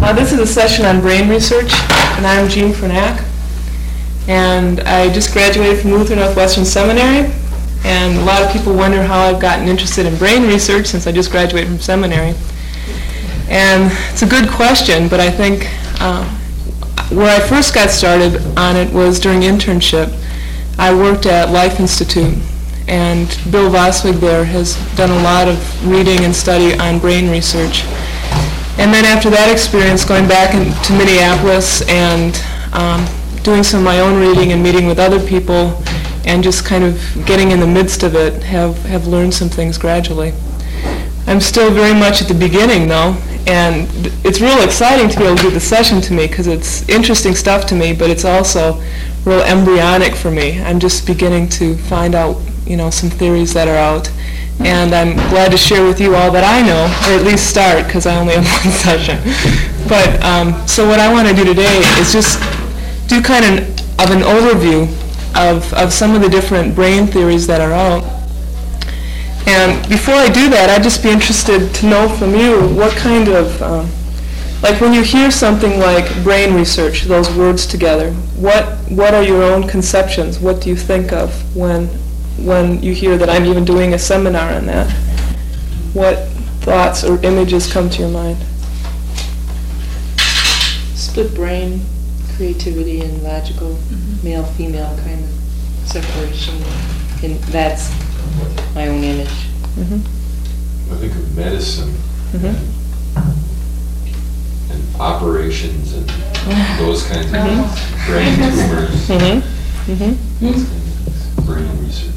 This is a session on brain research, and I'm Jean Fernack. And I just graduated from Luther Northwestern Seminary, and a lot of people wonder how I've gotten interested in brain research since I just graduated from seminary. And it's a good question, but I think where I first got started on it was during internship. I worked at Life Institute, and Bill Voswig there has done a lot of reading and study on brain research. And then after that experience, going back to Minneapolis and doing some of my own reading and meeting with other people and just kind of getting in the midst of it, have learned some things gradually. I'm still very much at the beginning though, and it's real exciting to be able to do the session to me because it's interesting stuff to me, but it's also real embryonic for me. I'm just beginning to find out, some theories that are out. And I'm glad to share with you all that I know, or at least start, because I only have one session. But so what I want to do today is just do kind of an overview of some of the different brain theories that are out. And before I do that, I'd just be interested to know from you what kind of, like when you hear something like brain research, those words together, what are your own conceptions? What do you think of when you hear that I'm even doing a seminar on that? What thoughts or images come to your mind? Split brain, creativity and logical, male-female kind of separation, and that's my own image. I think of medicine and operations and those kinds of brain tumors, those kinds of brain research.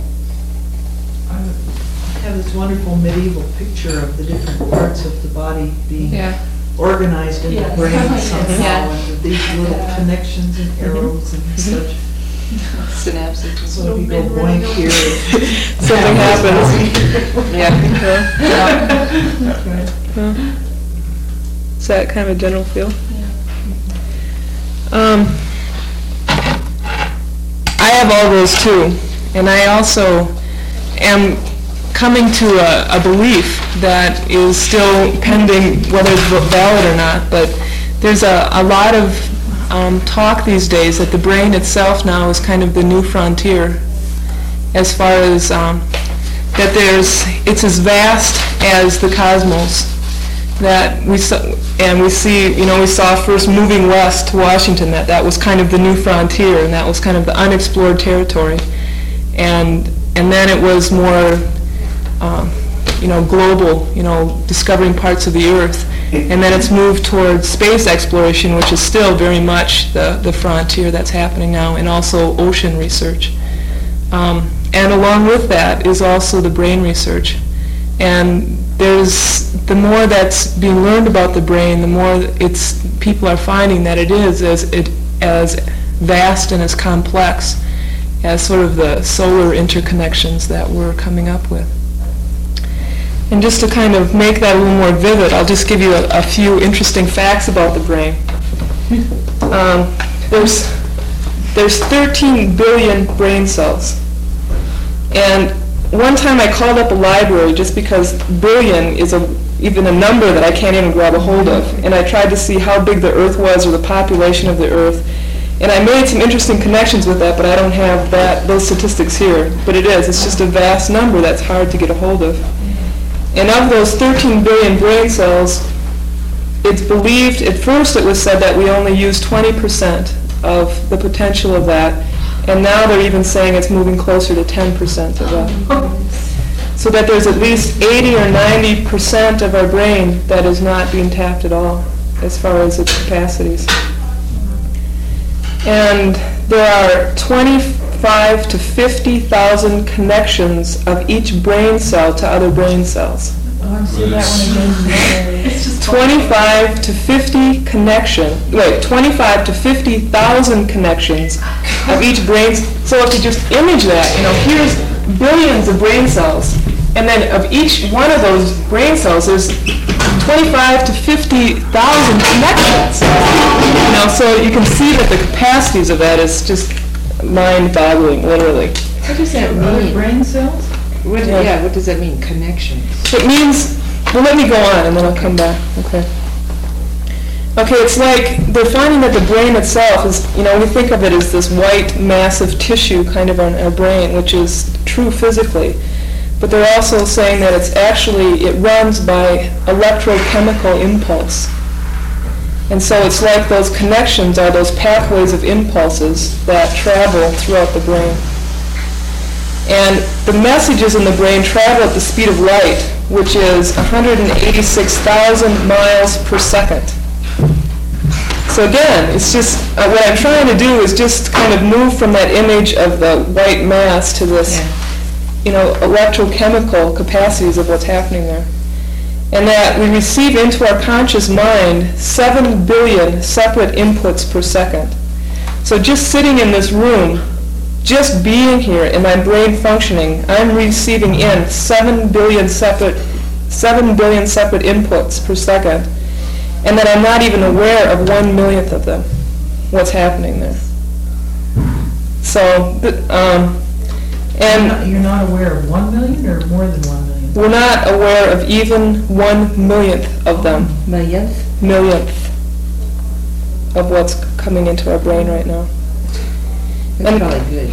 I have this wonderful medieval picture of the different parts of the body being organized in the brain somehow, and these little connections and arrows and such. Synapses. So if you go boink here, Something happens. That's right. Is that kind of a general feel? I have all those too, and I also am coming to a belief that is still pending whether it's valid or not, but there's a lot of talk these days that the brain itself now is kind of the new frontier as far as that it's as vast as the cosmos, that we saw first moving west to Washington, that was kind of the new frontier, and that was kind of the unexplored territory, and then it was more global, discovering parts of the Earth. And then it's moved towards space exploration, which is still very much the frontier that's happening now, and also ocean research. And along with that is also the brain research. And the more that's being learned about the brain, the more people are finding that it is as vast and as complex as sort of the solar interconnections that we're coming up with. And just to kind of make that a little more vivid, I'll just give you a few interesting facts about the brain. There's 13 billion brain cells. And one time I called up a library just because billion is even a number that I can't even grab a hold of. And I tried to see how big the Earth was or the population of the Earth. And I made some interesting connections with that, but I don't have those statistics here. But it's just a vast number that's hard to get a hold of. And of those 13 billion brain cells, it's believed, at first it was said that we only use 20% of the potential of that, and now they're even saying it's moving closer to 10% of that. So that there's at least 80 or 90% of our brain that is not being tapped at all, as far as its capacities. And there are 25 to 50,000 connections of each brain cell to other brain cells. I want to see that one again. It's just 25 to 50,000 connections of each brain. So if you just image that, here's billions of brain cells, and then of each one of those brain cells, there's 25 to 50,000 connections. So you can see that the capacities of that is just mind-boggling, literally. What does that mean? Brain cells? What does that mean, connections? It means, well, let me go on and then I'll come back, okay. Okay, it's like they're finding that the brain itself is, we think of it as this white, massive tissue kind of on our brain, which is true physically. But they're also saying that it runs by electrochemical impulse. And so it's like those connections are those pathways of impulses that travel throughout the brain. And the messages in the brain travel at the speed of light, which is 186,000 miles per second. So again, it's just, what I'm trying to do is just kind of move from that image of the white mass to this, electrochemical capacities of what's happening there. And that we receive into our conscious mind 7 billion separate inputs per second. So just sitting in this room, just being here and my brain functioning, I'm receiving in 7 billion separate inputs per second. And that I'm not even aware of 1/1,000,000th of them, what's happening there. So, You're not aware of 1 million or more than 1 million? we're not aware of even 1/1,000,000th of them. Millionth? Millionth of what's coming into our brain right now. That's probably good.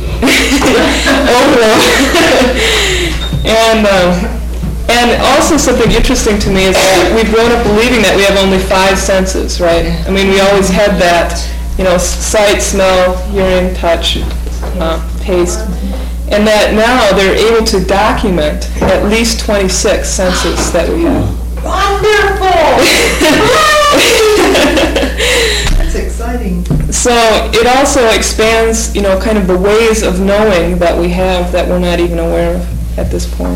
And also something interesting to me is that we've grown up believing that we have only 5 senses, right? I mean, we always had that, sight, smell, hearing, touch, taste. And that now they're able to document at least 26 senses that we have. Wonderful! That's exciting. So it also expands, kind of the ways of knowing that we have that we're not even aware of at this point.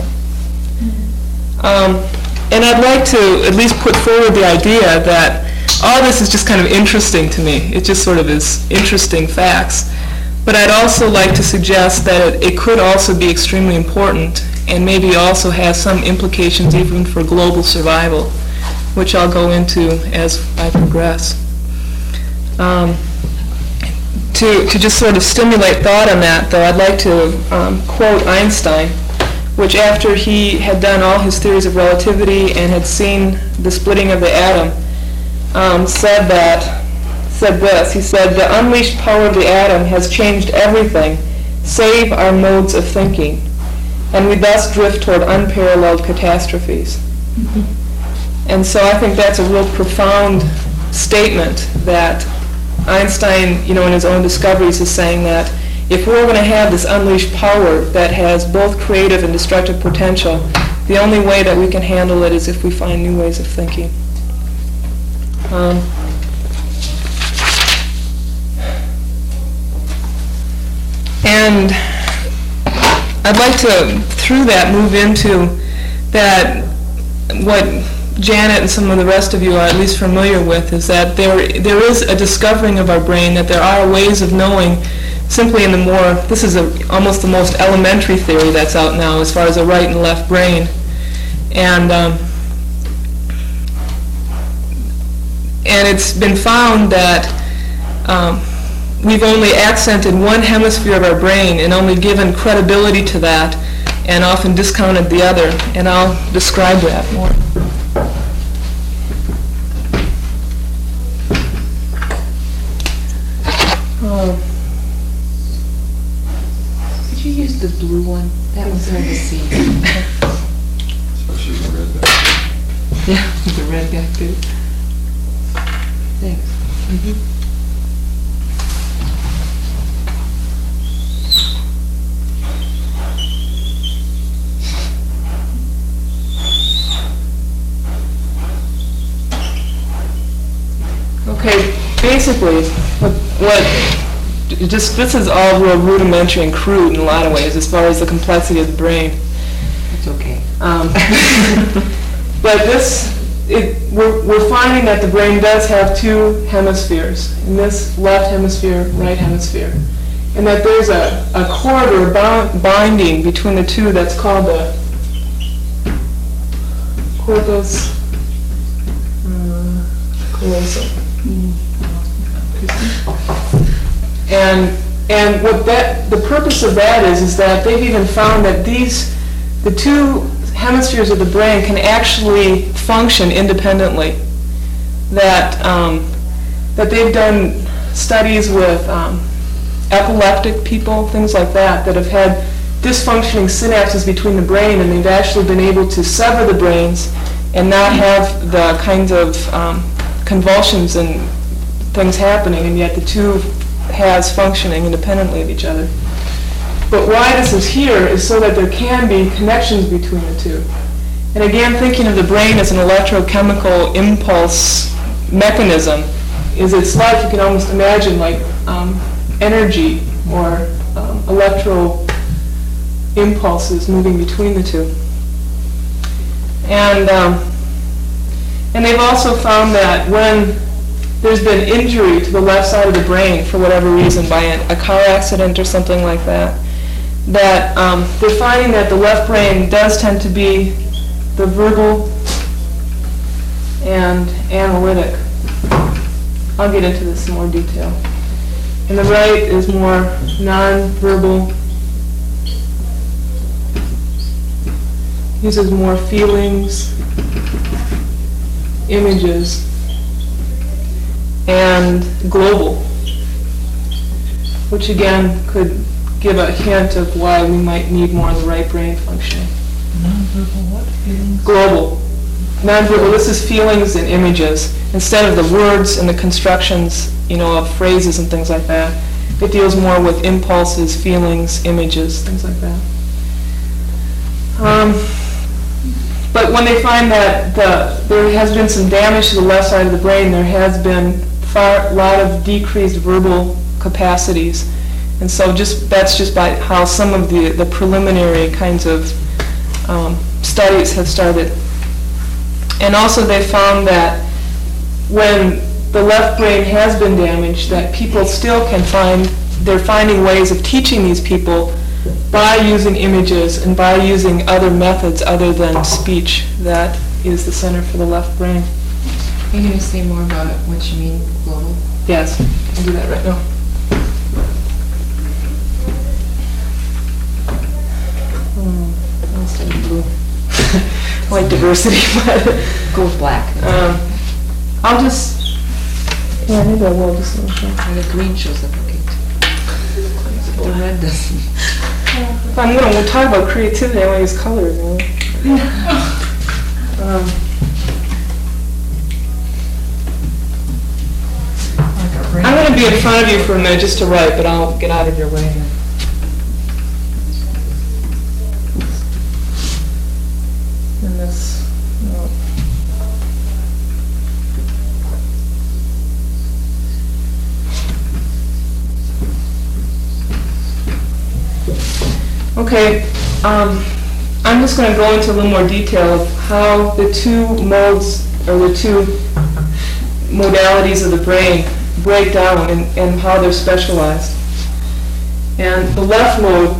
And I'd like to at least put forward the idea that all this is just kind of interesting to me. It just sort of is interesting facts. But I'd also like to suggest that it could also be extremely important and maybe also has some implications even for global survival, which I'll go into as I progress. To just sort of stimulate thought on that, though, I'd like to quote Einstein, which after he had done all his theories of relativity and had seen the splitting of the atom, said this. He said, "The unleashed power of the atom has changed everything, save our modes of thinking, and we thus drift toward unparalleled catastrophes." And so I think that's a real profound statement that Einstein, in his own discoveries is saying that if we're going to have this unleashed power that has both creative and destructive potential, the only way that we can handle it is if we find new ways of thinking. And I'd like to, through that, move into that what Janet and some of the rest of you are at least familiar with is that there is a discovering of our brain, that there are ways of knowing simply in the more, this is almost the most elementary theory that's out now as far as a right and left brain. And it's been found that we've only accented one hemisphere of our brain and only given credibility to that and often discounted the other. And I'll describe that more. Could you use the blue one? That one's hard to see. Especially the red back. Yeah, the red guy too. Thanks. Okay, basically, this is all real rudimentary and crude in a lot of ways as far as the complexity of the brain. It's okay. But we're finding that the brain does have 2 hemispheres, in this left hemisphere, right hemisphere, and that there's a corridor binding between the 2 that's called the corpus callosum. And what the purpose of that is that they've even found that the 2 hemispheres of the brain can actually function independently. That that they've done studies with epileptic people, things like that, that have had dysfunctioning synapses between the brain, and they've actually been able to sever the brains and not have the kinds of convulsions and things happening, and yet the two halves functioning independently of each other. But why this is here is so that there can be connections between the two. And again, thinking of the brain as an electrochemical impulse mechanism, is it's like, you can almost imagine like energy or electro impulses moving between the two. And they've also found that when there's been injury to the left side of the brain for whatever reason, by a car accident or something like that, that they're finding that the left brain does tend to be the verbal and analytic. I'll get into this in more detail. And the right is more non-verbal, uses more feelings, images, and global, which again could give a hint of why we might need more of the right brain functioning. Non-verbal what? Feelings? Global. Non-verbal, this is feelings and images. Instead of the words and the constructions, of phrases and things like that, it deals more with impulses, feelings, images, things like that. But when they find that there has been some damage to the left side of the brain, there has been a lot of decreased verbal capacities. And so that's just by how some of the preliminary kinds of studies have started. And also they found that when the left brain has been damaged, that people still they're finding ways of teaching these people by using images and by using other methods other than speech. That is the center for the left brain. Are you going to say more about what you mean, global? Yes, I'll do that right now. I'll start with blue. I like diversity, but Go with black. I'll just, maybe I will just. And the green shows up, okay. The red doesn't. If we'll talk about creativity, I want to use colors. I'm going to be in front of you for a minute just to write, but I'll get out of your way here. And this, no. Okay, I'm just going to go into a little more detail of how the two modes, or the two modalities of the brain break down and how they're specialized. And the left mode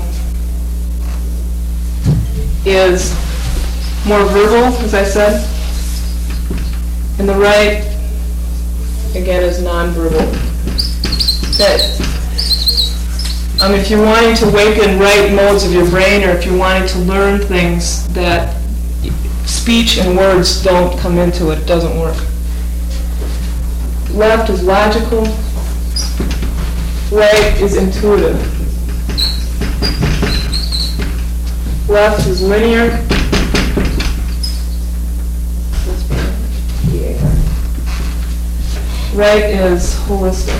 is more verbal, as I said, and the right, again, is nonverbal. That if you're wanting to awaken right modes of your brain, or if you're wanting to learn things that speech and words don't come into it doesn't work. Left is logical, right is intuitive. Left is linear, right is holistic.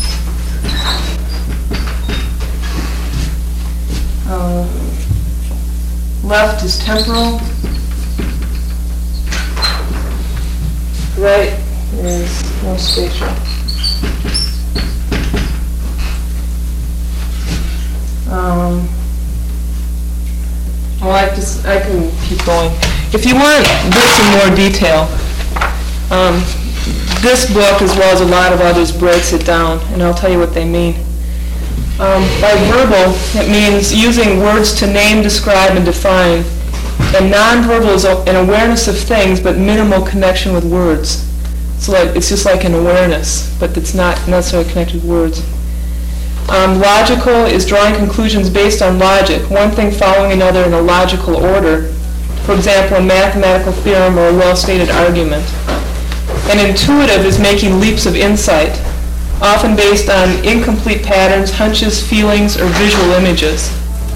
Left is temporal, right is more spatial. I can keep going. If you want this in more detail, this book, as well as a lot of others, breaks it down, and I'll tell you what they mean. By verbal, it means using words to name, describe, and define. And nonverbal is an awareness of things, but minimal connection with words. So it's just like an awareness, but it's not necessarily connected with words. Logical is drawing conclusions based on logic, one thing following another in a logical order. For example, a mathematical theorem or a well-stated argument. and intuitive is making leaps of insight, often based on incomplete patterns, hunches, feelings, or visual images.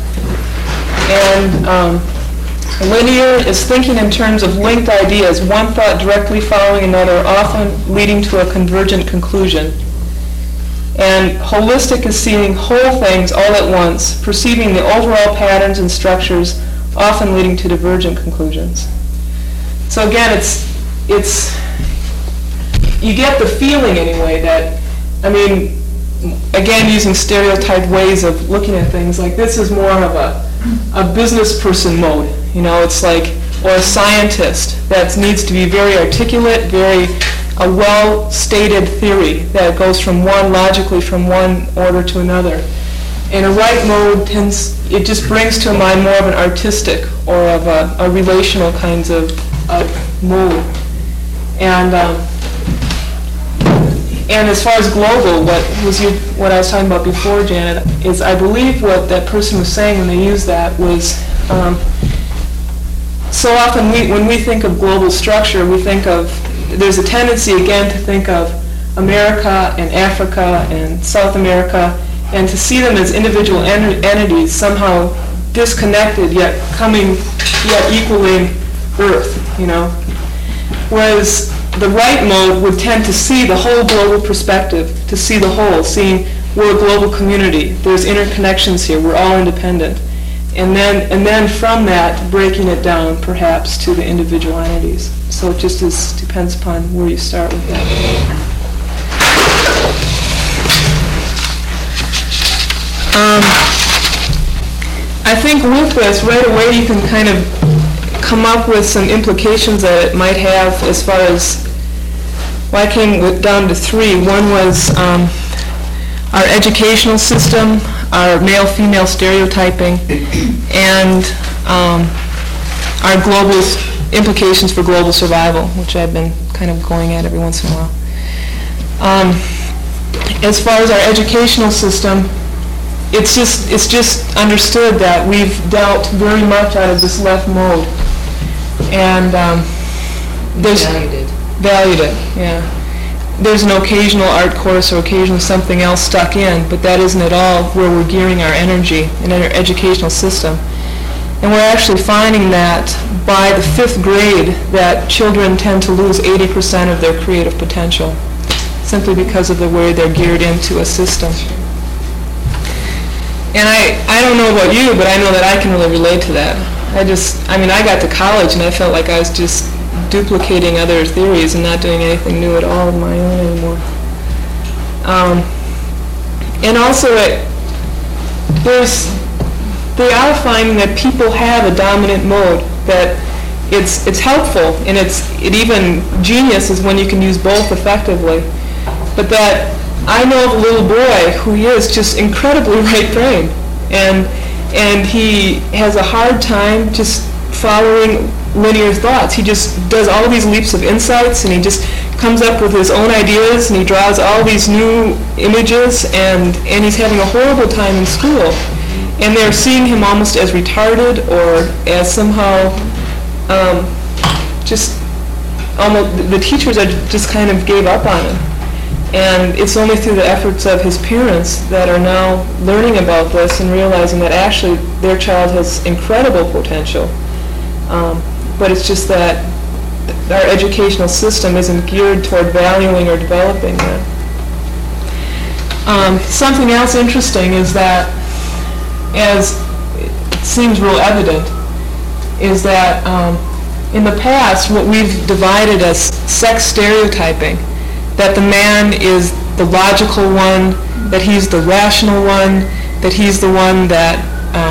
And linear is thinking in terms of linked ideas, one thought directly following another, often leading to a convergent conclusion. And holistic is seeing whole things all at once, perceiving the overall patterns and structures, often leading to divergent conclusions. So again, it's you get the feeling anyway that, I mean, again, using stereotyped ways of looking at things, like this is more of a business person mode, you know, it's like, or a scientist that needs to be very articulate, a well-stated theory that goes logically from one order to another. And a right mode it just brings to mind more of an artistic or of a relational kinds of mode. And as far as global, what I was talking about before, Janet, is I believe what that person was saying when they used that was, so often when we think of global structure, there's a tendency again to think of America and Africa and South America, and to see them as individual entities, somehow disconnected yet equaling Earth, you know. Whereas the right mode would tend to see the whole global perspective, to see the whole, seeing we're a global community, there's interconnections here, we're all independent. And then from that, breaking it down perhaps to the individual entities. So it just depends upon where you start with that. I think with this, right away you can kind of come up with some implications that it might have as far as, well, I came down to three. One was our educational system, our male-female stereotyping, and our global implications for global survival, which I've been kind of going at every once in a while. As far as our educational system, it's just understood that we've dealt very much out of this left mode, and there's valued it, yeah. There's an occasional art course or occasionally something else stuck in, but that isn't at all where we're gearing our energy in our educational system. And we're actually finding that by the 5th grade that children tend to lose 80% of their creative potential, simply because of the way they're geared into a system. And I don't know about you, but I know that I can really relate to that. I got to college and I felt like I was just duplicating other theories and not doing anything new at all of my own anymore. And also, they are finding that people have a dominant mode, that it's helpful, and even genius is when you can use both effectively. But that I know of a little boy who is just incredibly right-brained, and he has a hard time just following linear thoughts. He just does all these leaps of insights, and he just comes up with his own ideas, and he draws all these new images, and he's having a horrible time in school. And they're seeing him almost as retarded, or as somehow the teachers just kind of gave up on him. And it's only through the efforts of his parents that are now learning about this and realizing that actually their child has incredible potential. But it's just that our educational system isn't geared toward valuing or developing that. Something else interesting is that, as it seems real evident, is that in the past what we've divided as sex stereotyping, that the man is the logical one, that he's the rational one, that he's the one that,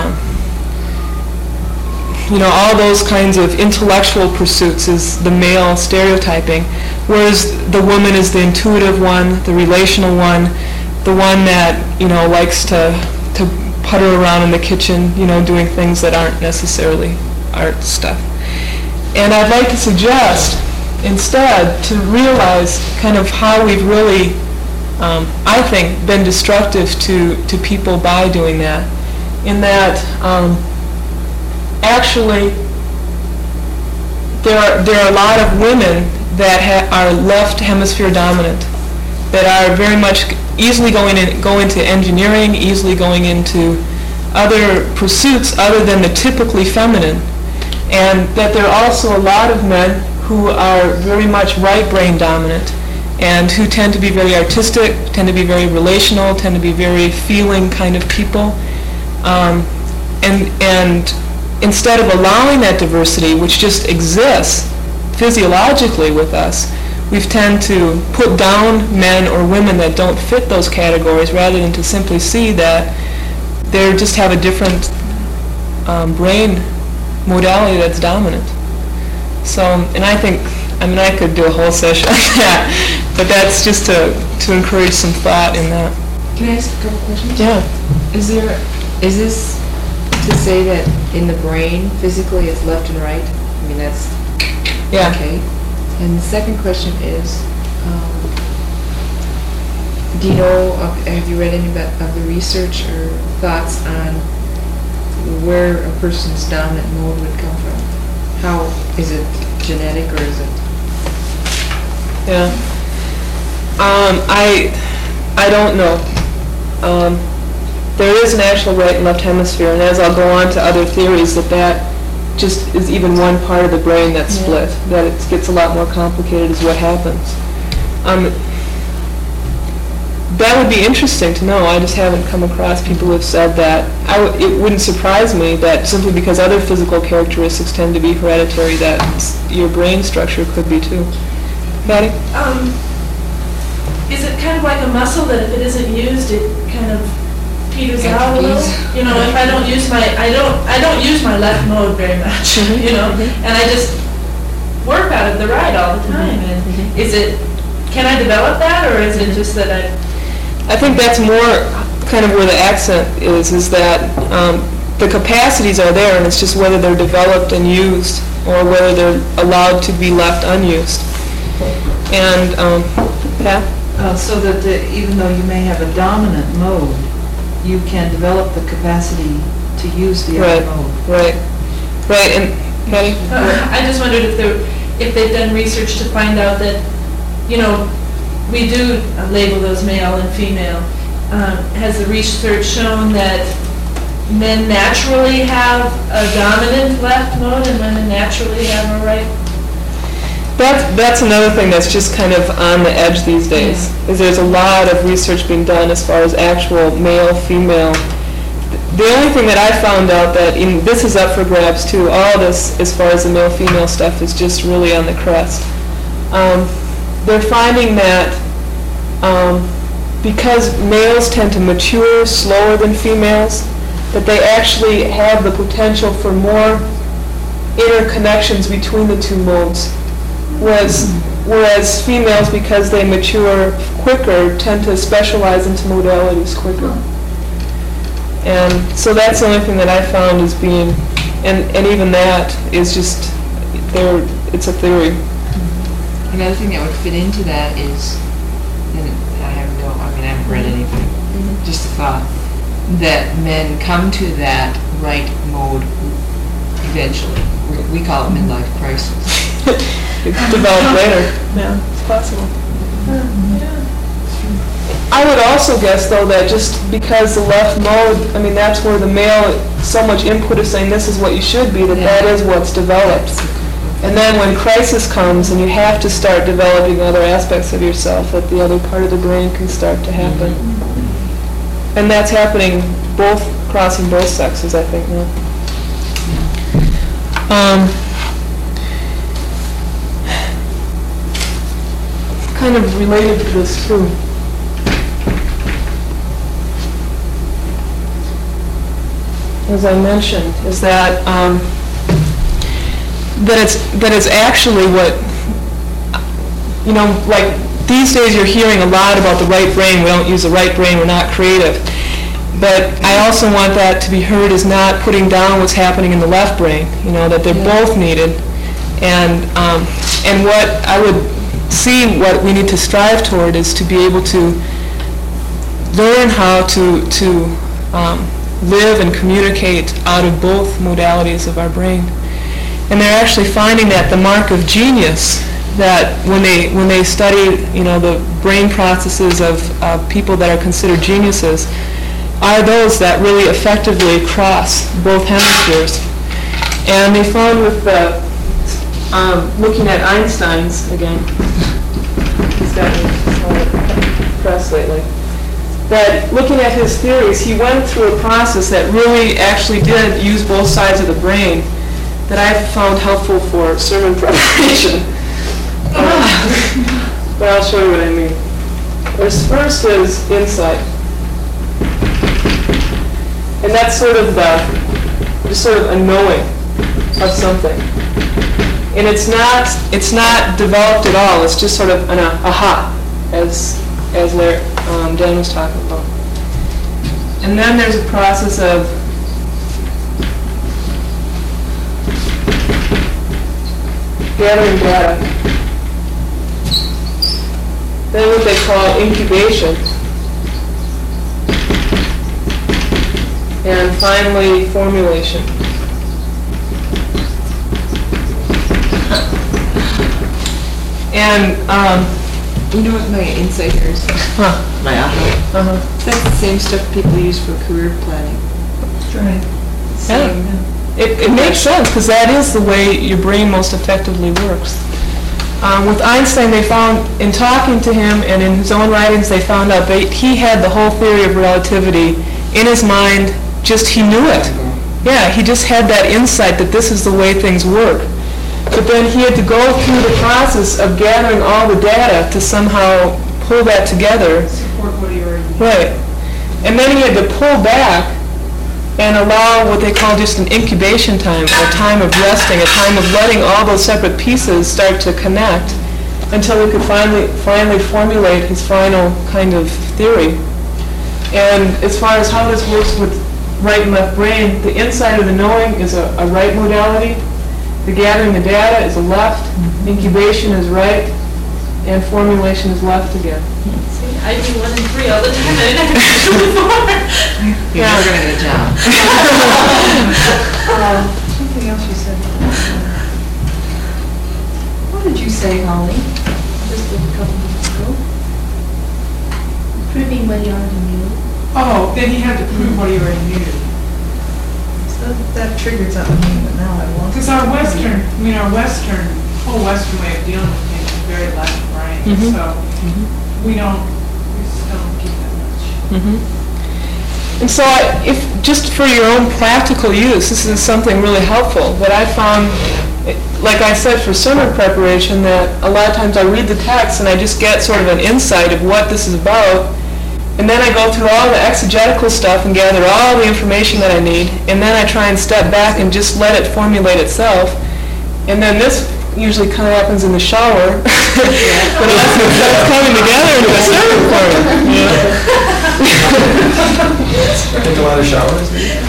all those kinds of intellectual pursuits is the male stereotyping, whereas the woman is the intuitive one, the relational one, the one that, likes to putter around in the kitchen, doing things that aren't necessarily art stuff. And I'd like to suggest, instead, to realize kind of how we've really, I think, been destructive to people by doing that. In that, actually, there are a lot of women that are left hemisphere dominant, that are very much easily go into engineering, easily going into other pursuits other than the typically feminine, and that there are also a lot of men who are very much right brain dominant and who tend to be very artistic, tend to be very relational, tend to be very feeling kind of people. And instead of allowing that diversity, which just exists physiologically with us, we tend to put down men or women that don't fit those categories rather than to simply see that they just have a different brain modality that's dominant. So, and I think, I mean, I could do a whole session on that, but that's just to encourage some thought in that. Can I ask a couple questions? Yeah. Is this to say that in the brain, physically, it's left and right? I mean, that's... Yeah. Okay. And the second question is, do you know, have you read any of the research or thoughts on where a person's dominant mode would come from? How, is it genetic or is it? Yeah. I don't know. There is an actual right and left hemisphere, and as I'll go on to other theories, that just is even one part of the brain that's split, that it gets a lot more complicated is what happens. That would be interesting to know. I just haven't come across people who have said that. It wouldn't surprise me that simply because other physical characteristics tend to be hereditary, that your brain structure could be too. Patty? Is it kind of like a muscle that if it isn't used, it kind of peters out a little? You know, if I don't use I don't use my left mode very much, you know, and I just work out of the right all the time. And can I develop that, or is it just that I think that's more kind of where the accent is that the capacities are there, and it's just whether they're developed and used or whether they're allowed to be left unused. And, Pat? So that even though you may have a dominant mode, you can develop the capacity to use the other mode. Right. And Patty? I just wondered if they've done research to find out that, you know, we do label those male and female. Has the research shown that men naturally have a dominant left mode and women naturally have a right? That's another thing that's just kind of on the edge these days, is there's a lot of research being done as far as actual male, female. The only thing that I found out this is up for grabs too, all this as far as the male-female stuff is just really on the crest. They're finding that because males tend to mature slower than females, that they actually have the potential for more interconnections between the two modes. Whereas females, because they mature quicker, tend to specialize into modalities quicker. And so that's the only thing that I found as being, and even that is just, it's a theory. Another thing that would fit into that is, and I haven't read anything, just a thought, that men come to that right mode eventually. We call it midlife crisis. It's developed later. Yeah, it's possible. I would also guess, though, that just because the left mode, I mean, that's where the male, so much input is saying this is what you should be, that is what's developed. And then when crisis comes and you have to start developing other aspects of yourself, that the other part of the brain can start to happen. And that's happening crossing both sexes, I think, now. Kind of related to this too. As I mentioned, is that that it's actually what, you know, like these days you're hearing a lot about the right brain. We don't use the right brain. We're not creative. But I also want that to be heard as not putting down what's happening in the left brain. You know, that they're both needed, and what I would see what we need to strive toward is to be able to learn how to live and communicate out of both modalities of our brain. And they're actually finding that the mark of genius that when they study, the brain processes of people that are considered geniuses, are those that really effectively cross both hemispheres. And they found with looking at Einstein's, again, he's gotten press lately, that looking at his theories, he went through a process that really actually did use both sides of the brain that I found helpful for sermon preparation. But I'll show you what I mean. First is insight. And that's sort of just sort of a knowing of something. And it's not developed at all. It's just sort of an aha, as Dan was talking about. And then there's a process of gathering data. Then what they call incubation. And finally, formulation. And you know what my insight here is? My aha. That's the same stuff people use for career planning. Right. It makes sense, because that is the way your brain most effectively works. With Einstein, they found, in talking to him and in his own writings, they found out that he had the whole theory of relativity in his mind, he knew it. Yeah, he just had that insight that this is the way things work. But then he had to go through the process of gathering all the data to somehow pull that together. Support what he already knew. Right. And then he had to pull back and allow what they call just an incubation time, a time of resting, a time of letting all those separate pieces start to connect until he could finally formulate his final kind of theory. And as far as how this works with right and left brain, the inside of the knowing is a right modality, the gathering the data is a left, incubation is right, and formulation is left again. See, I do 1 and 3 all the time, and I never do 4. You're never going to get a job. Something else you said. What did you say, Holly? Just a couple minutes ago. Proving what he already knew. Oh, then he had to prove what he already knew. So that triggered something in me, but now I want. Because our Western way of dealing with things is very left brain, so we just don't get that much. And so if just for your own practical use, this is something really helpful. What I found, like I said, for sermon preparation, that a lot of times I read the text and I just get sort of an insight of what this is about. And then I go through all the exegetical stuff and gather all the information that I need. And then I try and step back and just let it formulate itself. And then this usually kind of happens in the shower. But it's coming together into a sermon format. Take a lot of showers.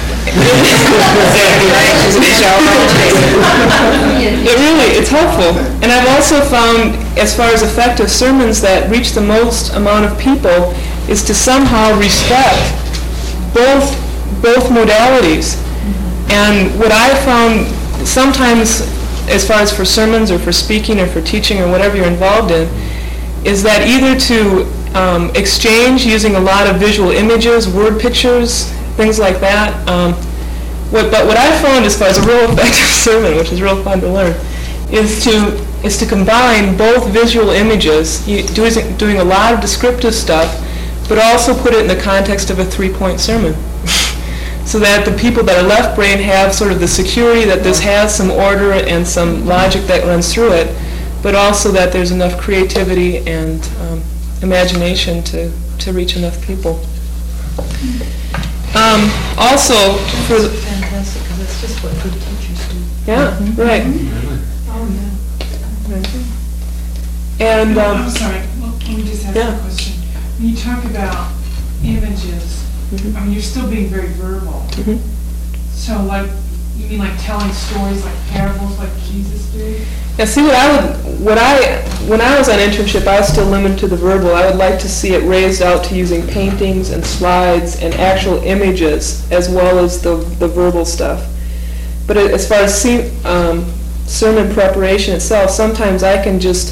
It's helpful. And I've also found, as far as effective sermons that reach the most amount of people, is to somehow respect both modalities. And what I found sometimes, as far as for sermons or for speaking or for teaching or whatever you're involved in, is that either to exchange using a lot of visual images, word pictures, things like that. But what I found as far as a real effective sermon, which is real fun to learn, is to combine both visual images, doing a lot of descriptive stuff, but also put it in the context of a 3-point sermon. So that the people that are left brain have sort of the security that this has some order and some logic that runs through it, but also that there's enough creativity and imagination to reach enough people. Also, for That's fantastic, because that's just what good teachers do. yeah, right. Oh, yeah. And I'm sorry, let me just ask yeah. a question. When you talk about images, I mean, you're still being very verbal. So, like, you mean like telling stories like parables like Jesus did? yeah, see when I was on internship, I was still limited to the verbal. I would like to see it raised out to using paintings and slides and actual images as well as the verbal stuff. But as far as sermon preparation itself, sometimes I can just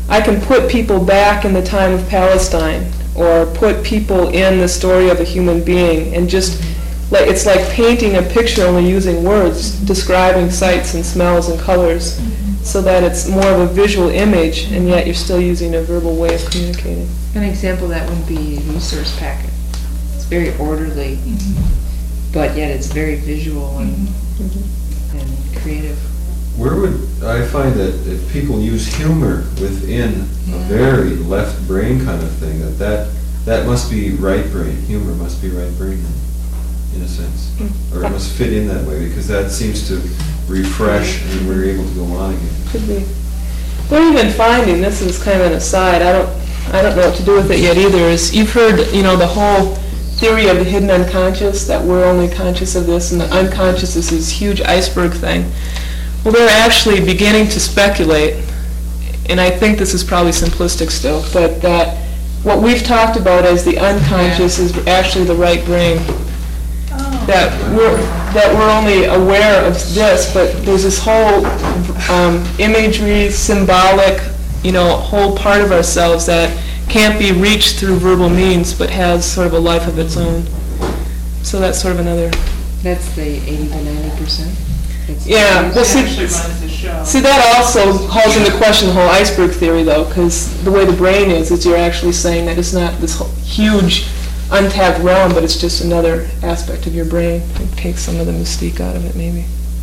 I can put people back in the time of Palestine, or put people in the story of a human being, and just, like, it's like painting a picture only using words, describing sights and smells and colors, so that it's more of a visual image, and yet you're still using a verbal way of communicating. An example of that would be a resource packet. It's very orderly, but yet it's very visual and creative. Where would I find that if people use humor within a very left brain kind of thing, that must be right brain, humor must be right brain in a sense, or it must fit in that way, because that seems to refresh and we're able to go on again. Could be. They're even finding, this is kind of an aside, I don't know what to do with it yet either, is you've heard, the whole theory of the hidden unconscious, that we're only conscious of this, and the unconscious is this huge iceberg thing. Well, they're actually beginning to speculate, and I think this is probably simplistic still, but that what we've talked about as the unconscious is actually the right brain. That we're only aware of this, but there's this whole imagery, symbolic, whole part of ourselves that can't be reached through verbal means, but has sort of a life of its own. So that's sort of another. That's the 80 to 90%. Yeah, well, see, that also calls into question the whole iceberg theory, though, because the way the brain is you're actually saying that it's not this huge untapped realm, but it's just another aspect of your brain. It takes some of the mystique out of it, maybe.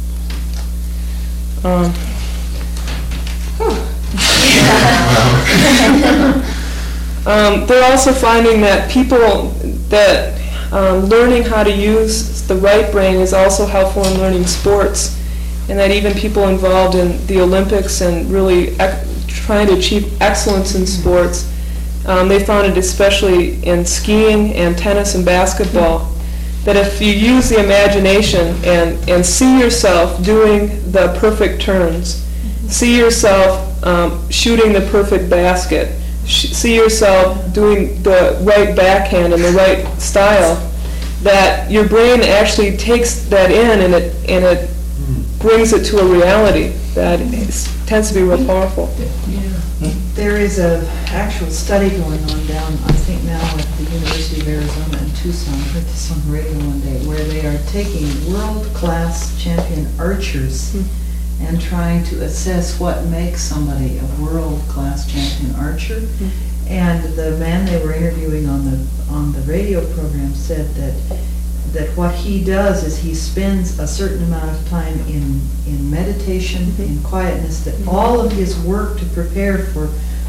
They're also finding that people that learning how to use the right brain is also helpful in learning sports, and that even people involved in the Olympics and really trying to achieve excellence in sports, they found it especially in skiing and tennis and basketball, that if you use the imagination and see yourself doing the perfect turns, see yourself shooting the perfect basket, see yourself doing the right backhand in the right style, that your brain actually takes that in and it brings it to a reality that tends to be real powerful. There is a actual study going on down, I think now at the University of Arizona in Tucson. I heard this on the radio one day, where they are taking world-class champion archers and trying to assess what makes somebody a world-class champion archer. And the man they were interviewing on the radio program said that what he does is he spends a certain amount of time in meditation, in quietness, that all of his work to prepare for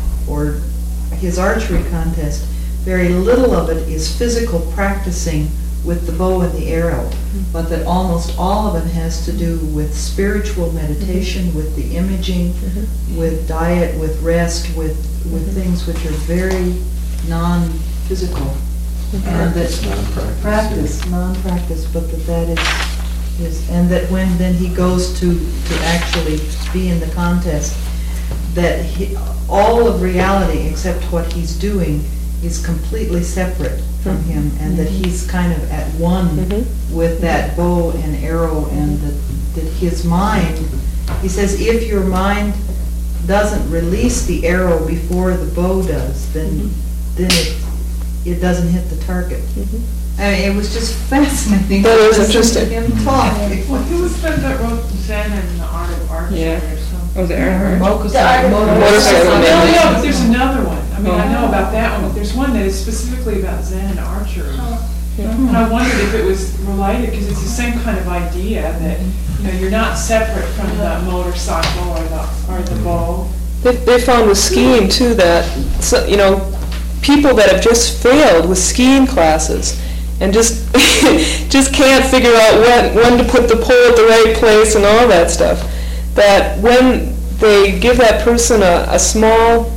his archery contest, very little of it is physical practicing with the bow and the arrow, but that almost all of it has to do with spiritual meditation, with the imaging, with diet, with rest, with things which are very non-physical. And that non-practice, but that is, and that when then he goes to actually be in the contest, that all of reality except what he's doing is completely separate from him, and that he's kind of at one with that bow and arrow, and that his mind, he says, if your mind doesn't release the arrow before the bow does, then it doesn't hit the target. I mean, it was just fascinating. That is interesting. Him talk. Well, who was that wrote Zen and the Art of Archery or something? Oh, the art. Motorcycle No, Man. but there's another one. I mean, I know about that one, but there's one that is specifically about Zen and archery. And I wondered if it was related, because it's the same kind of idea that, you're not separate from the motorcycle or the bow. They found with skiing too that people that have just failed with skiing classes and just can't figure out when to put the pole at the right place and all that stuff, that when they give that person a small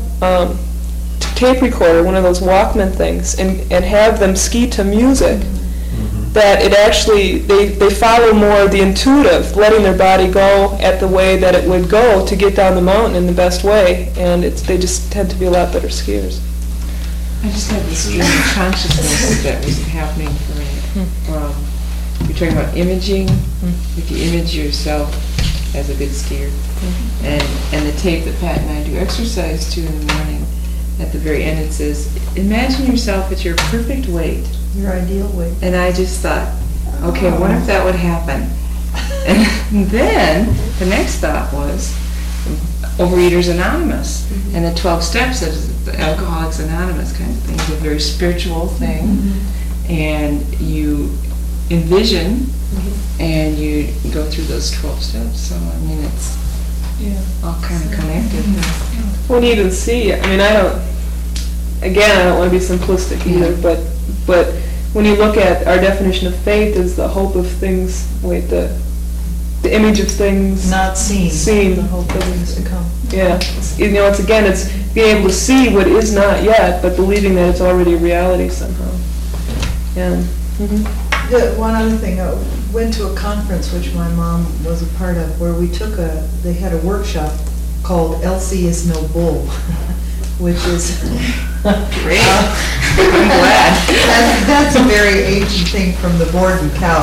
tape recorder, one of those Walkman things, and have them ski to music, that it actually, they follow more of the intuitive, letting their body go at the way that it would go to get down the mountain in the best way, and they just tend to be a lot better skiers. I just had this stream of consciousness that was happening for me. You're talking about imaging, if you image yourself as a good skier. And the tape that Pat and I do exercise to in the morning, at the very end it says, imagine yourself at your perfect weight. Your ideal weight. And I just thought, okay, what if that would happen? And then the next thought was Overeaters Anonymous and the 12 steps of the Alcoholics Anonymous kind of thing. It's a very spiritual thing. And you envision and you go through those 12 steps. So, I mean, it's all kind of connected. When you even see, I mean, I don't want to be simplistic either, but when you look at our definition of faith is the hope of things, the image of things Not seen. seen. The hope of things to come. Yeah, it's being able to see what is not yet, but believing that it's already a reality somehow. And One other thing, I went to a conference which my mom was a part of, where they had a workshop called Elsie is No Bull, which is... Great. I'm glad. That's a very ancient thing from the Borden cow.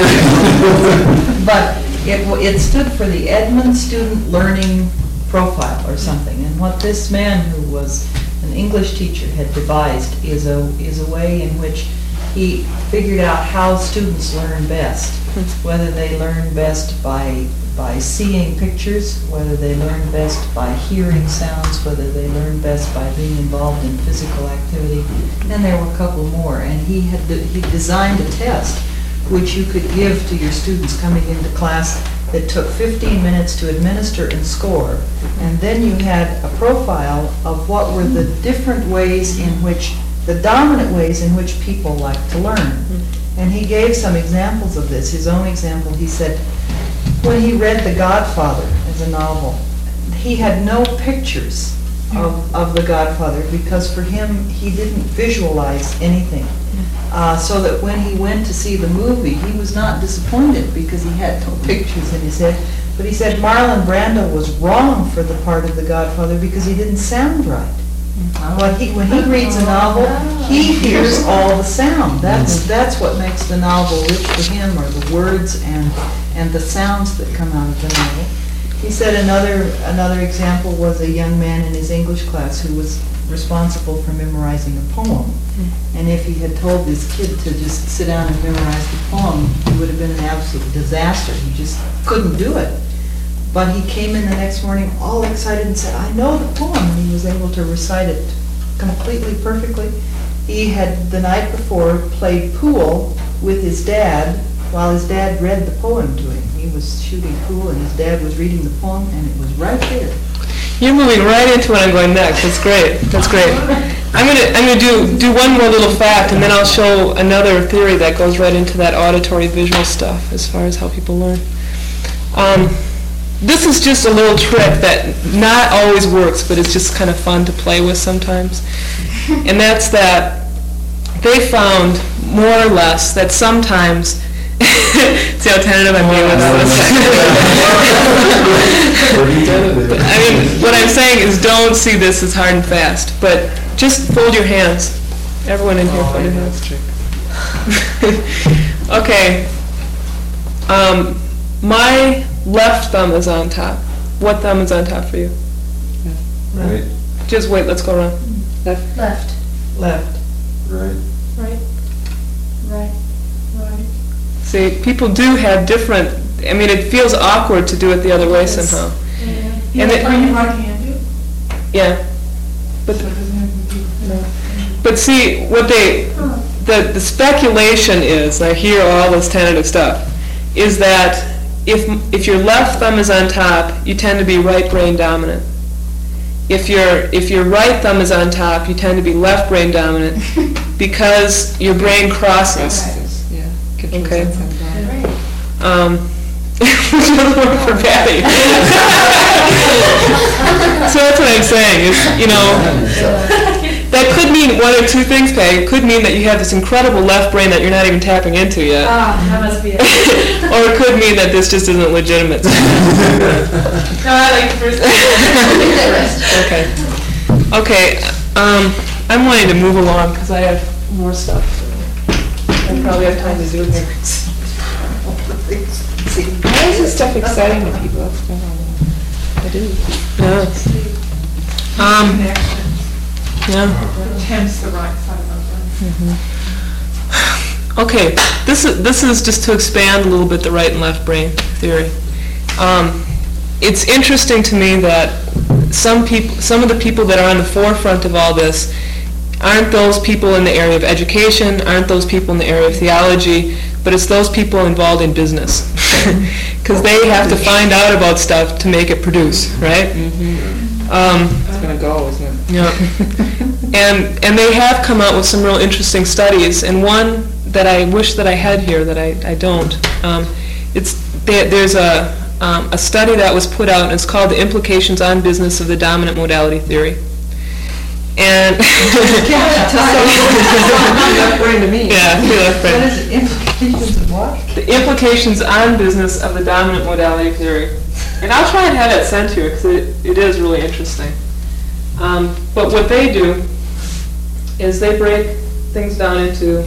But it stood for the Edmund Student Learning Profile or something. And what this man, who was an English teacher, had devised is a way in which he figured out how students learn best, whether they learn best by seeing pictures, whether they learn best by hearing sounds, whether they learn best by being involved in physical activity, and there were a couple more. And he designed a test which you could give to your students coming into class that took 15 minutes to administer and score. And then you had a profile of what were the different ways in which, the dominant ways in which people like to learn. And he gave some examples of this. His own example, he said, when he read The Godfather as a novel, he had no pictures of The Godfather because for him, he didn't visualize anything. So that when he went to see the movie, he was not disappointed because he had no pictures in his head. But he said Marlon Brando was wrong for the part of The Godfather because he didn't sound right. When he reads a novel, he hears all the sound. That's what makes the novel rich for him, are the words and the sounds that come out of the novel. He said another example was a young man in his English class who was responsible for memorizing a poem. And if he had told this kid to just sit down and memorize the poem, it would have been an absolute disaster. He just couldn't do it. But he came in the next morning all excited and said, I know the poem, and he was able to recite it completely, perfectly. He had, the night before, played pool with his dad while his dad read the poem to him. He was shooting pool and his dad was reading the poem, and it was right there. you're moving right into what I'm going next. That's great. That's great. I'm gonna do one more little fact, and then I'll show another theory that goes right into that auditory visual stuff as far as how people learn. This is just a little trick that not always works, but it's just kind of fun to play with sometimes. And that's that they found more or less that sometimes, see how tentative I'm being with this? I mean, what I'm saying is don't see this as hard and fast, but just fold your hands. Everyone in here, fold your hands. Okay. My left thumb is on top. What thumb is on top for you? Right, Just wait, let's go around. Left. Left, Left. right. right, right, right. See, people do have different, I mean, it feels awkward to do it the other way somehow. Yeah. And it- Are you right-handed? Yeah. But, So it doesn't have to be. but see, what the speculation is, I hear all this tentative stuff, is that if your left thumb is on top, you tend to be right brain dominant. If your right thumb is on top, you tend to be left brain dominant because your brain crosses. Yeah. Controls Okay. upside Right. down. Which doesn't work for Patty. So that's what I'm saying is, that could mean one or two things, Patty. It could mean that you have this incredible left brain that you're not even tapping into yet. That must be it. Or it could mean that this just isn't legitimate. No, I like the first one. Okay. Okay, I'm wanting to move along because I have more stuff. I probably have time to do here. Why is this stuff exciting to people? It is. Hence the right side of our brain. Okay, this is just to expand a little bit the right and left brain theory. It's interesting to me that some of the people that are on the forefront of all this aren't those people in the area of education, aren't those people in the area of theology, but it's those people involved in business. Because they have to find out about stuff to make it produce, right? It's going to go, isn't it? Yeah. And they have come out with some real interesting studies, and one that I wish that I had here that I don't. There's a study that was put out, and it's called The Implications on Business of the Dominant Modality Theory. And Left brain to me. yeah, left brain. What is the implications of what? The implications on business of the dominant modality theory. And I'll try and have it sent to you because it is really interesting. But what they do is they break things down into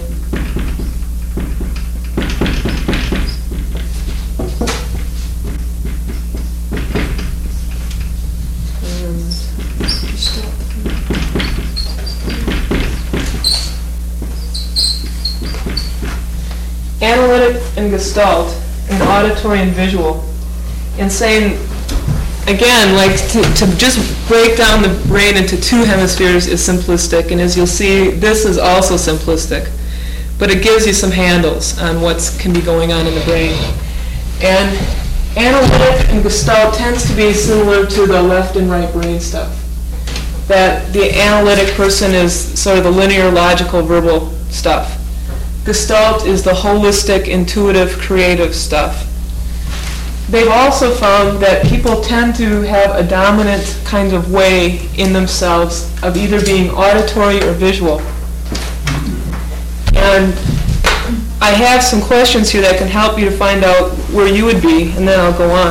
analytic and gestalt, and auditory and visual. And saying, again, like to just break down the brain into two hemispheres is simplistic, and as you'll see, this is also simplistic. But it gives you some handles on what can be going on in the brain. And analytic and gestalt tends to be similar to the left and right brain stuff. That the analytic person is sort of the linear, logical, verbal stuff. Gestalt is the holistic, intuitive, creative stuff. They've also found that people tend to have a dominant kind of way in themselves of either being auditory or visual. And I have some questions here that can help you to find out where you would be, and then I'll go on.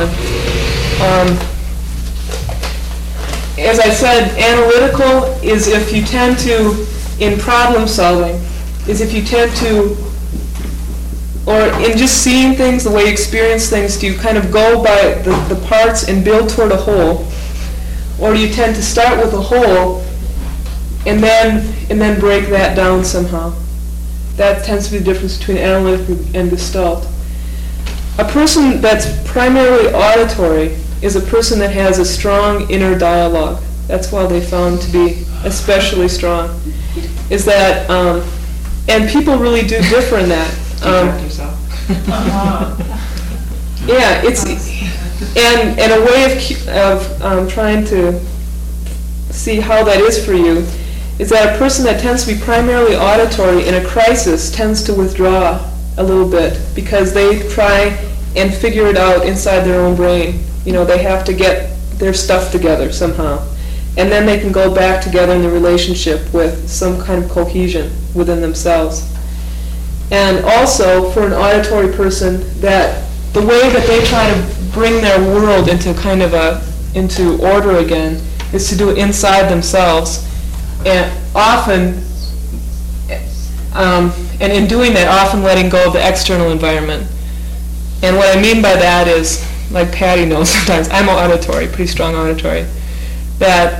As I said, analytical is if you tend to, in problem solving, is if you tend to, or in just seeing things, the way you experience things, do you kind of go by the parts and build toward a whole? Or do you tend to start with a whole and then break that down somehow? That tends to be the difference between analytic and gestalt. A person that's primarily auditory is a person that has a strong inner dialogue. That's why they found to be especially strong. Is that, and people really do differ in that. Yeah, it's and a way of trying to see how that is for you is that a person that tends to be primarily auditory in a crisis tends to withdraw a little bit because they try and figure it out inside their own brain. You know, they have to get their stuff together somehow. And then they can go back together in the relationship with some kind of cohesion within themselves. And also, for an auditory person, that the way that they try to bring their world into kind of into order again is to do it inside themselves. And often, and in doing that, often letting go of the external environment. And what I mean by that is, like Patty knows sometimes, I'm auditory, pretty strong auditory, that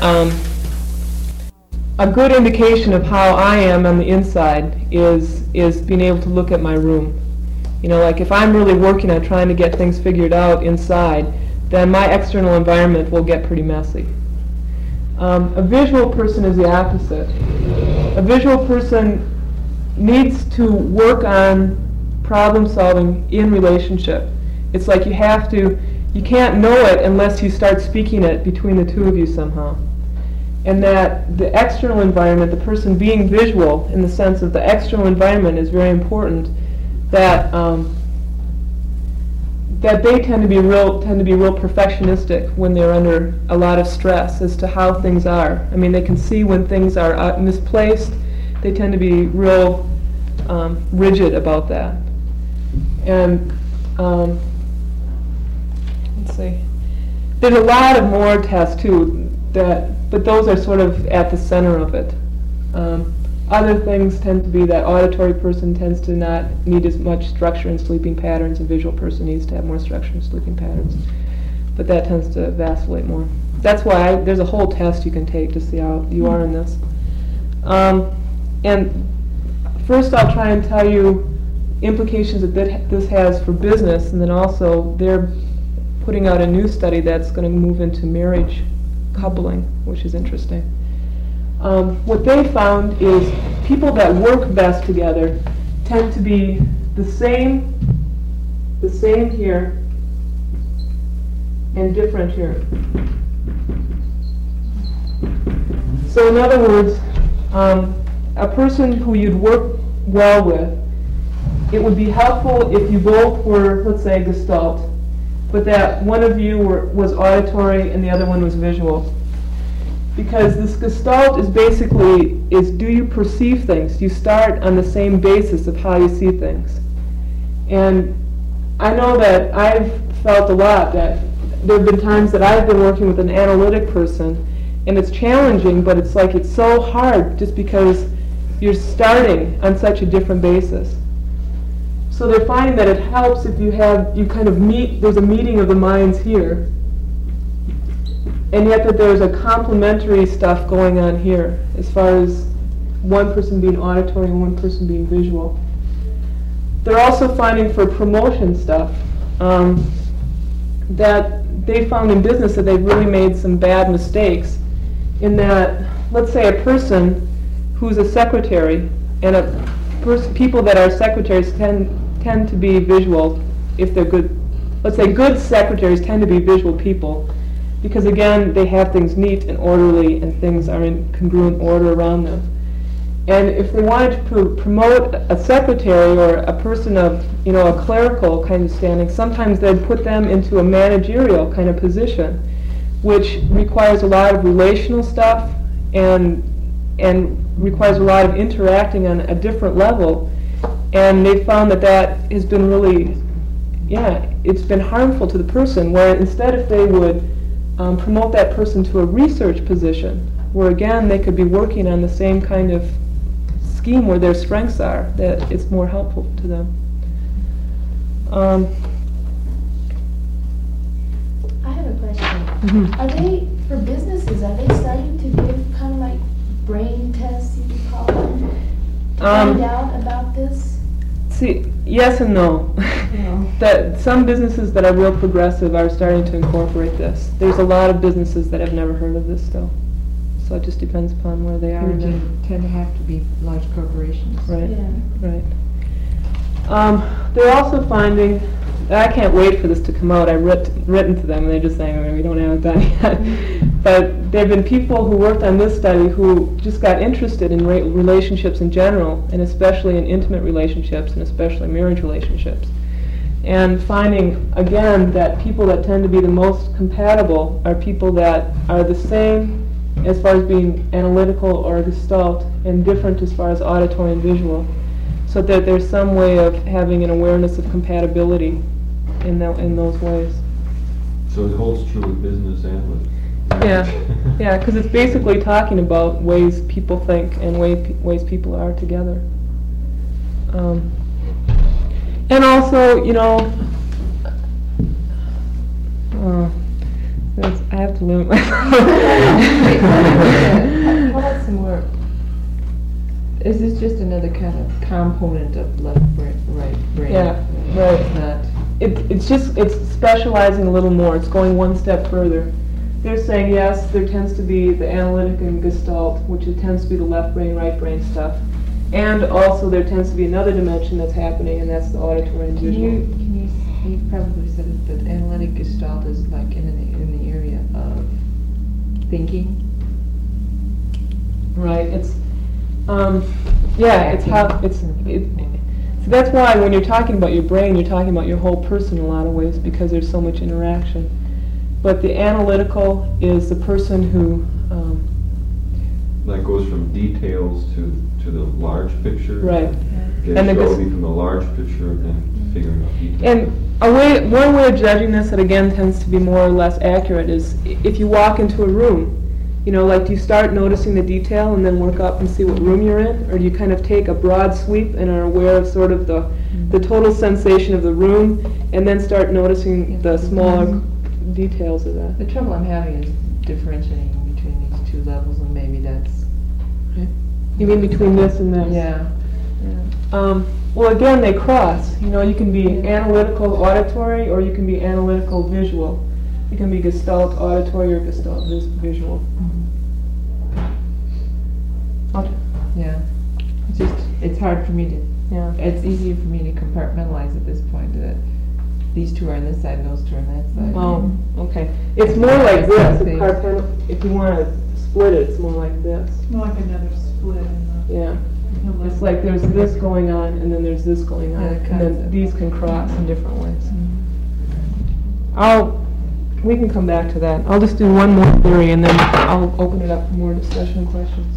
a good indication of how I am on the inside is being able to look at my room. You know, like if I'm really working on trying to get things figured out inside, then my external environment will get pretty messy. A visual person is the opposite. A visual person needs to work on problem solving in relationship. It's like you can't know it unless you start speaking it between the two of you somehow. And that the external environment, the person being visual in the sense of the external environment is very important, that that they tend to be real perfectionistic when they're under a lot of stress as to how things are. I mean, they can see when things are misplaced. They tend to be real rigid about that. And let's see. There's a lot of more tests too, but those are sort of at the center of it. Other things tend to be that auditory person tends to not need as much structure in sleeping patterns, and visual person needs to have more structure in sleeping patterns. But that tends to vacillate more. That's why there's a whole test you can take to see how you are in this. And first I'll try and tell you implications that this has for business, and then also they're putting out a new study that's going to move into marriage coupling, which is interesting. What they found is people that work best together tend to be the same here and different here. So in other words, a person who you'd work well with, it would be helpful if you both were, let's say, Gestalt, but that one of you was auditory and the other one was visual. Because this Gestalt is basically, do you perceive things? You start on the same basis of how you see things. And I know that I've felt a lot that there have been times that I've been working with an analytic person, and it's challenging, but it's like it's so hard just because you're starting on such a different basis. So they're finding that it helps if you kind of meet, there's a meeting of the minds here, and yet that there's a complementary stuff going on here, as far as one person being auditory and one person being visual. They're also finding for promotion stuff that they found in business that they've really made some bad mistakes in that, let's say a person who's a secretary, and people that are secretaries tend to be visual if they're good. Let's say good secretaries tend to be visual people because, again, they have things neat and orderly and things are in congruent order around them. And if they wanted to promote a secretary or a person of, a clerical kind of standing, sometimes they'd put them into a managerial kind of position, which requires a lot of relational stuff and requires a lot of interacting on a different level. And they found that has been really, it's been harmful to the person, where instead if they would promote that person to a research position, where again they could be working on the same kind of scheme where their strengths are, that it's more helpful to them. I have a question. Mhm. Are they, for businesses, are they starting to give kind of like brain tests, you could call them, to find out about this? See, yes and no. That some businesses that are real progressive are starting to incorporate this. There's a lot of businesses that have never heard of this still. So it just depends upon where they are. They tend to have to be large corporations. Right, Yeah. right. They're also finding, I can't wait for this to come out. I've written to them and they're just saying, we don't have it done yet. But there have been people who worked on this study who just got interested in relationships in general, and especially in intimate relationships, and especially marriage relationships. And finding, again, that people that tend to be the most compatible are people that are the same as far as being analytical or Gestalt, and different as far as auditory and visual. So that there's some way of having an awareness of compatibility in those ways. So it holds true with business and with... Yeah, because it's basically talking about ways people think and ways people are together. And also, I have to limit myself. How about some more? Is this just another kind of component of left brain, right brain? Yeah, right. It's not. It's specializing a little more. It's going one step further. They're saying, yes, there tends to be the analytic and Gestalt, which tends to be the left brain, right brain stuff. And also there tends to be another dimension that's happening, and that's the auditory and visual. You probably said it, but analytic Gestalt is like in the area of thinking. Right. It's it's how so that's why when you're talking about your brain, you're talking about your whole person in a lot of ways, because there's so much interaction. But the analytical is the person who that goes from details to the large picture. Right. Get And slowly from the large picture and then figuring out details. And one way of judging this that again tends to be more or less accurate is if you walk into a room You know, like, do you start noticing the detail and then work up and see what room you're in? Or do you kind of take a broad sweep and are aware of sort of the total sensation of the room, and then start noticing the smaller details of that? The trouble I'm having is differentiating between these two levels, and maybe that's... You mean between this and this? Yeah. Well, again, they cross. You know, you can be analytical auditory, or you can be analytical visual. You can be Gestalt auditory or Gestalt visual. Yeah. It's just, it's hard for me to, Yeah. it's easier for me to compartmentalize at this point, that these two are on this side, those two are on that side. Oh, okay. It's more like this. If you want to split it, it's more like this. More like another split in Yeah. the. It's like there's this going on, and then there's this going on, Yeah, and then these can cross in different ways. We can come back to that. I'll just do one more theory, and then I'll open it up for more discussion and questions.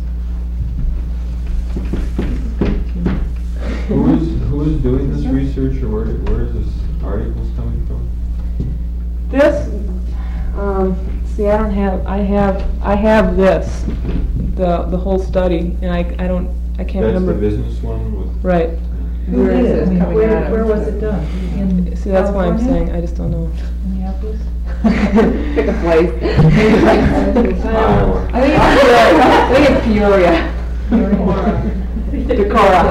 Who is doing this research, or where is this articles coming from? This, see, I have this, the whole study, and I can't That's remember. the business one with. Right. Who did it? Coming out Where of- was it done? In See, that's why I'm California? saying, I just don't know. Minneapolis? Pick a place. Iowa. I think it's Peoria. Decorah.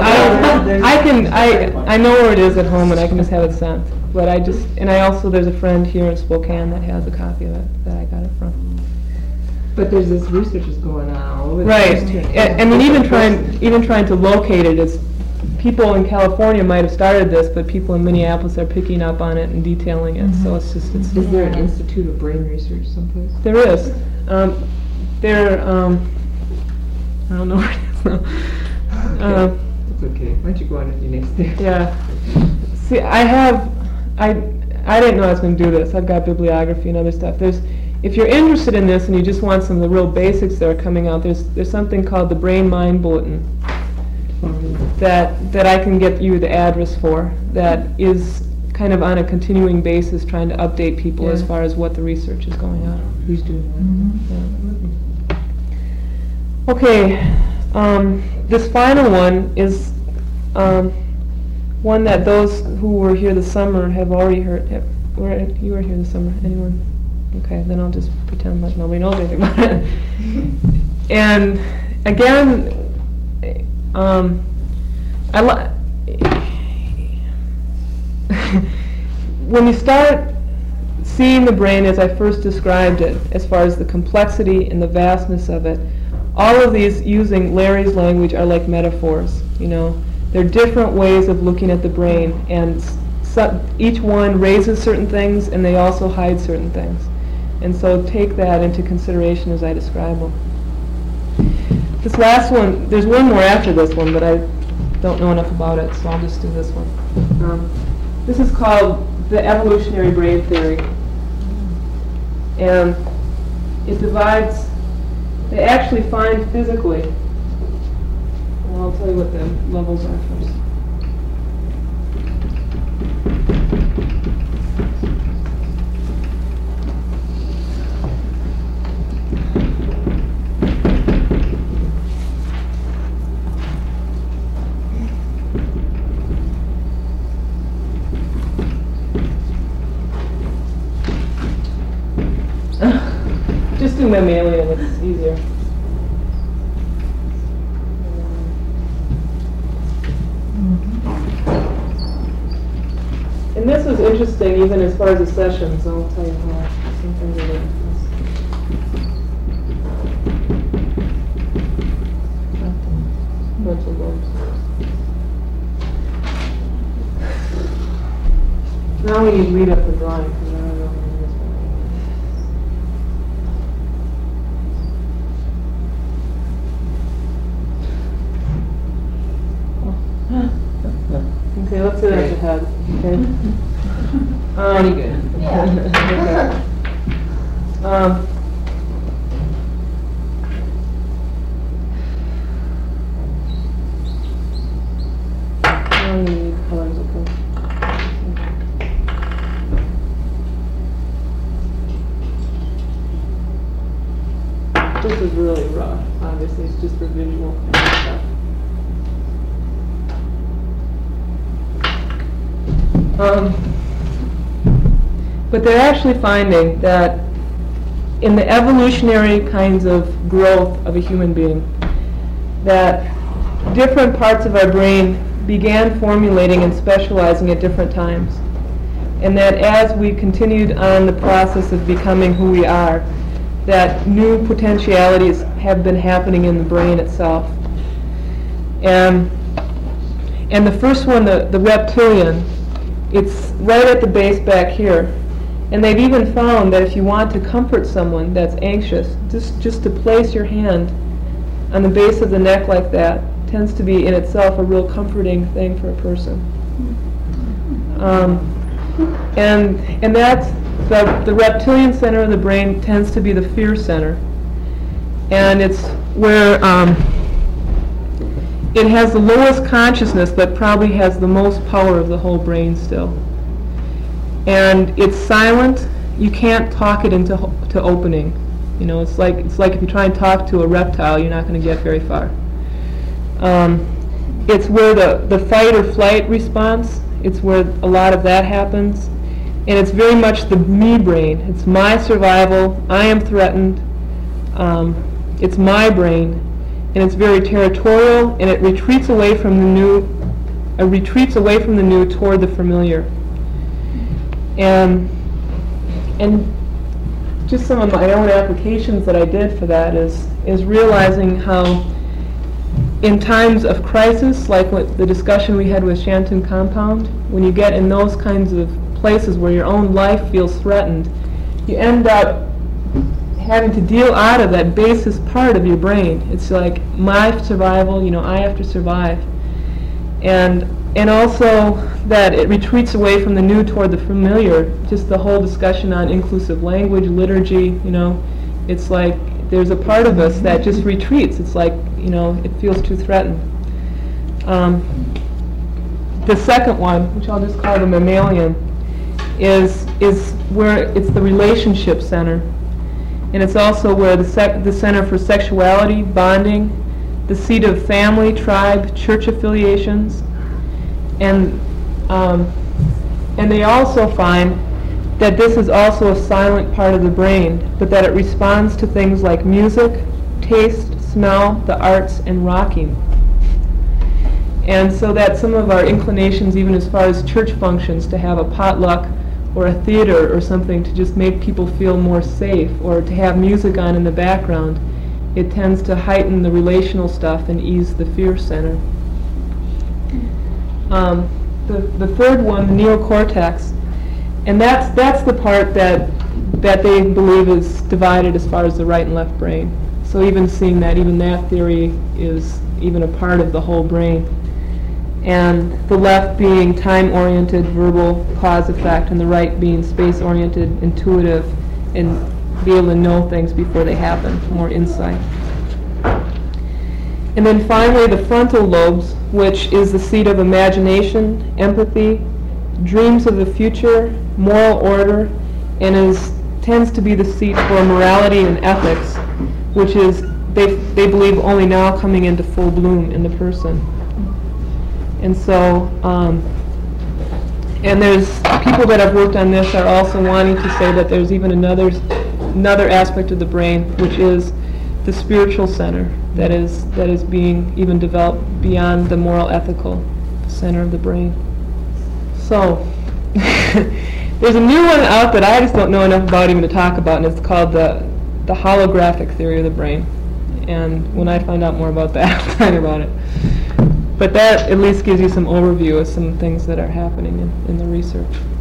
I know where it is at home, and I can just have it sent. But there's a friend here in Spokane that has a copy of it that I got it from. But there's this research is going on all over the Right. place. I mean, even trying to locate it is, people in California might have started this, but people in Minneapolis are picking up on it and detailing it. So it's just, Is there an Institute of Brain Research someplace? there is. I don't know where it is now. It's okay. Why don't you go on with your next thing? Yeah. See, I didn't know I was going to do this. I've got bibliography and other stuff. If you're interested in this and you just want some of the real basics that are coming out, there's something called the Brain Mind Bulletin that I can get you the address for, that is kind of on a continuing basis trying to update people as Yeah. far as what the research is going on. Who's doing that? Yeah. Okay, this final one is one that those who were here this summer have already heard. You were here this summer, anyone? Okay, then I'll just pretend like nobody knows anything about it. And again, when you start seeing the brain as I first described it, as far as the complexity and the vastness of it, all of these, using Larry's language, are like metaphors. You know, they're different ways of looking at the brain, and each one raises certain things, and they also hide certain things. And so take that into consideration as I describe them. This last one, there's one more after this one, but I don't know enough about it, so I'll just do this one. This is called the evolutionary brain theory. And it divides, they actually find physically, and I'll tell you what the levels are first. Just do mammalian, it's easier. And this was interesting even as far as the sessions, I'll tell you how sometimes I like this. Frontal lobes. Now we need to read up the drawing, because I don't know what it is. Okay, let's sit at the head. Okay. Pretty good. Yeah. Okay. Now we need colors, okay. This is But they're actually finding that in the evolutionary kinds of growth of a human being, that different parts of our brain began formulating and specializing at different times. And that as we continued on the process of becoming who we are, that new potentialities have been happening in the brain itself. And the first one, the reptilian, it's right at the base back here. And they've even found that if you want to comfort someone that's anxious, just to place your hand on the base of the neck like that tends to be in itself a real comforting thing for a person. And that's the reptilian center of the brain tends to be the fear center. And it's where it has the lowest consciousness but probably has the most power of the whole brain still. And it's silent. You can't talk it into opening. You know, it's like if you try and talk to a reptile, you're not going to get very far. It's where the fight or flight response, it's where a lot of that happens. And it's very much the me brain. It's my survival. I am threatened. It's my brain. And it's very territorial, and it retreats away from the new. It retreats away from the new toward the familiar. And just some of my own applications that I did for that is realizing how in times of crisis, like what the discussion we had with Shanton Compound, when you get in those kinds of places where your own life feels threatened, you end up having to deal out of that basis part of your brain. It's like my survival, you know, I have to survive. And also that it retreats away from the new toward the familiar, just the whole discussion on inclusive language, liturgy, you know, it's like there's a part of us that just retreats. It's like, you know, it feels too threatened. The second one, which I'll just call the mammalian, is where it's the relationship center. And it's also where the center for sexuality, bonding, the seat of family, tribe, church affiliations. And they also find that this is also a silent part of the brain, but that it responds to things like music, taste, smell, the arts, and rocking. And so that some of our inclinations, even as far as church functions, to have a potluck or a theater or something to just make people feel more safe, or to have music on in the background, it tends to heighten the relational stuff and ease the fear center. The third one, the neocortex, and that's the part that they believe is divided as far as the right and left brain. So even seeing that, even that theory is even a part of the whole brain. And the left being time-oriented, verbal, cause-effect, and the right being space-oriented, intuitive, and be able to know things before they happen, more insight. And then finally, the frontal lobes, which is the seat of imagination, empathy, dreams of the future, moral order, and tends to be the seat for morality and ethics, which is, they believe, only now coming into full bloom in the person. And so, and there's people that have worked on this are also wanting to say that there's even another aspect of the brain, which is the spiritual center that is being even developed beyond the moral ethical center of the brain. So there's a new one out that I just don't know enough about even to talk about, and it's called the holographic theory of the brain. And when I find out more about that, I'll talk about it. But that at least gives you some overview of some things that are happening in the research.